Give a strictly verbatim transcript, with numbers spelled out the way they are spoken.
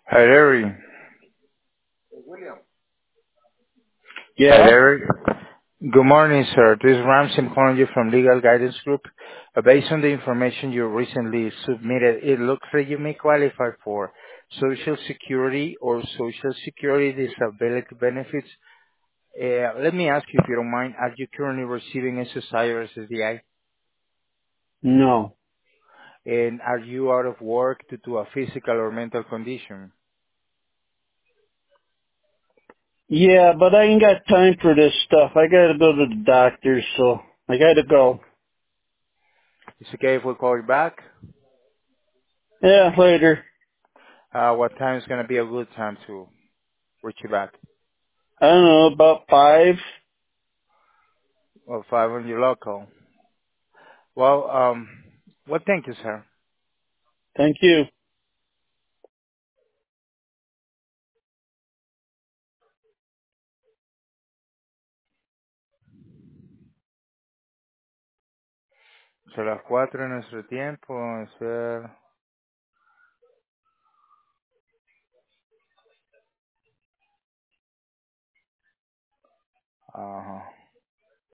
Hi, Larry. Hi, Yeah? Larry. Good morning, sir. This is Ramsey. I'm calling you from Legal Guidance Group. Uh, based on the information you recently submitted, it looks like you may qualify for Social Security or Social Security disability benefits. Uh, let me ask you, if you don't mind, are you currently receiving S S I or S S D I? No. And are you out of work due to a physical or mental condition? Yeah, but I ain't got time for this stuff. I gotta go to the doctor, so I gotta go. It's okay if we call you back? Yeah, later. Uh, what time is going to be a good time to reach you back? I don't know, about five. Well, five on your local. Well, um, well, thank you, sir. Thank you. Son las cuatro de nuestro tiempo. Va a ser, ajá.